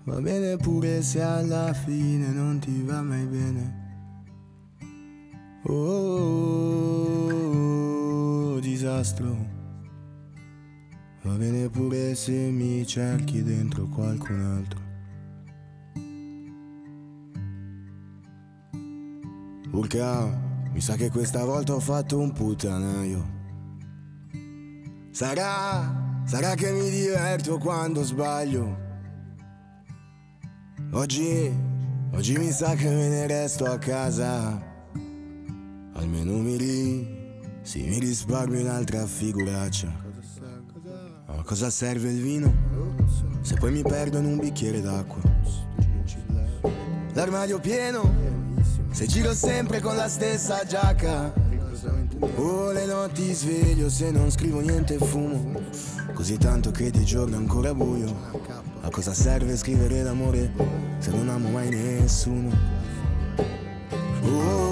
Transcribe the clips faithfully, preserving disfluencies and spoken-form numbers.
Va bene pure se alla fine non ti va mai bene. Oh, oh, oh, oh, disastro. Va bene pure se mi cerchi dentro qualcun altro. Urca, mi sa che questa volta ho fatto un puttanaio. Sarà, sarà che mi diverto quando sbaglio. Oggi, oggi mi sa che me ne resto a casa. Almeno mi ri, sì, mi risparmio un'altra figuraccia. A cosa serve il vino? Se poi mi perdo in un bicchiere d'acqua. L'armadio pieno, se giro sempre con la stessa giacca. Oh, le notti sveglio se non scrivo niente e fumo. Così tanto che di giorno è ancora buio. A cosa serve scrivere d'amore se non amo mai nessuno? Oh,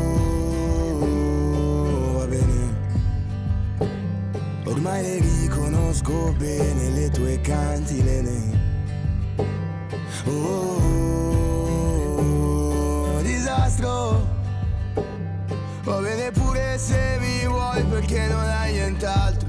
va bene. Ormai le riconosco bene le tue cantilene. Oh, disastro. Va bene pure se mi vuoi perché non hai nient'altro.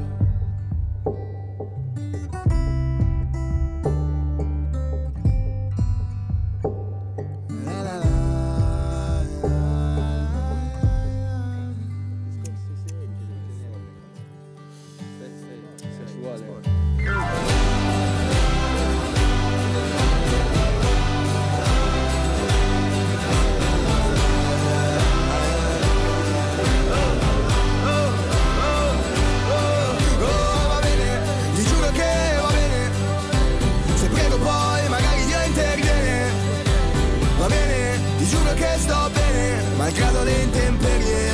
Malgrado le intemperie.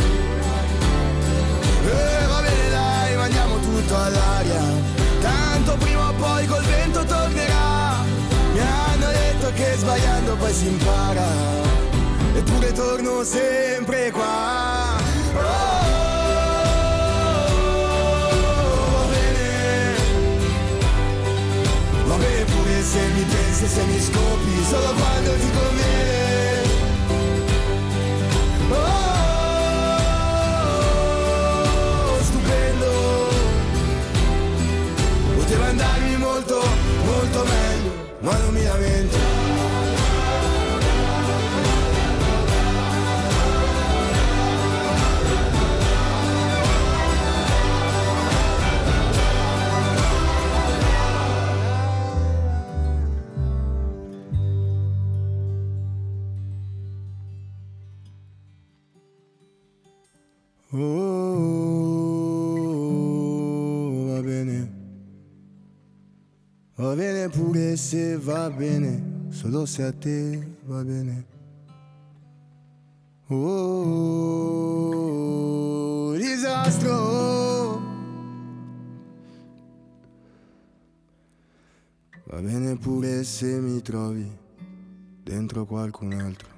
E va bene dai, mandiamo tutto all'aria. Tanto prima o poi col vento tornerà. Mi hanno detto che sbagliando poi si impara. Eppure torno sempre qua. Oh, va bene. Va bene pure se mi pensi, se mi scopi solo quando ti conviene. Oh, stupendo. Poteva andarmi molto, molto meglio, ma non mi lamento. Oh, va bene. Va bene pure se va bene, solo se a te va bene. Oh, disastro. Va bene pure se mi trovi dentro qualcun altro.